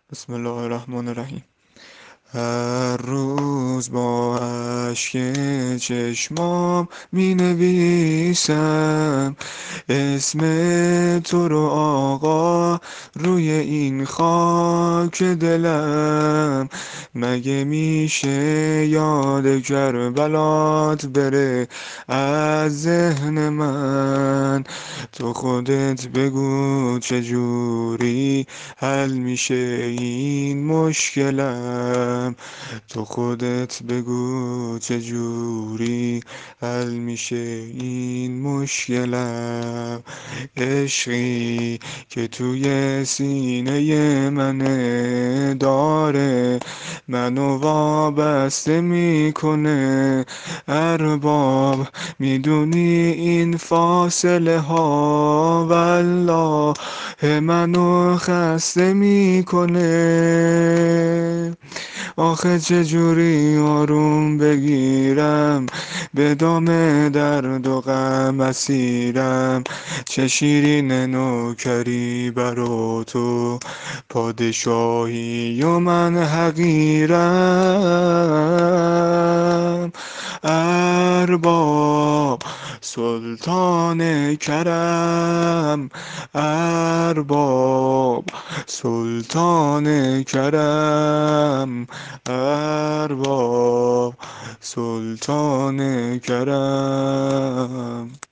بسم الله الرحمن الرحیم. هر روز با اشک چشمام می نویسم اسم تو رو آقا روی این خاک دلم. مگه میشه یاد کربلات بره از ذهن من؟ تو خودت بگو چجوری حل میشه این مشکلم. تو خودت بگو چجوری حل میشه این مشکلم. عشقی که توی سینه منه داره منو وابسته میکنه. ارباب میدونی این فاصله ها والله منو خسته میکنه. آخه چجوری آروم بگیرم به دام درد و غم اسیرم. چه شیرین نوکری برا تو پادشاهی و من حقیرم. ارباب سلطان کرم، ارباب سلطان کرم، ارباب سلطان کرم.